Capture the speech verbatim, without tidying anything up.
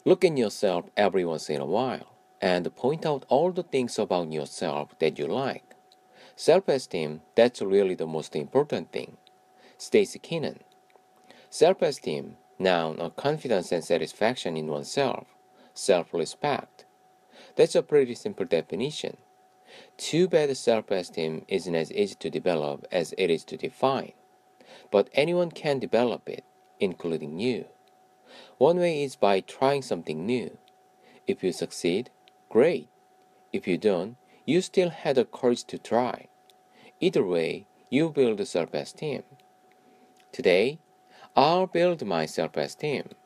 Look at yourself every once in a while and point out all the things about yourself that you like. Self-esteem, that's really the most important thing. Stacy Keenan. Self-esteem, noun or confidence and satisfaction in oneself. Self-respect. That's a pretty simple definition. Too bad self-esteem isn't as easy to develop as it is to define. But anyone can develop it, including you. One way is by trying something new. If you succeed, great. If you don't, you still had the courage to try. Either way, you build self-esteem. Today, I'll build my self-esteem.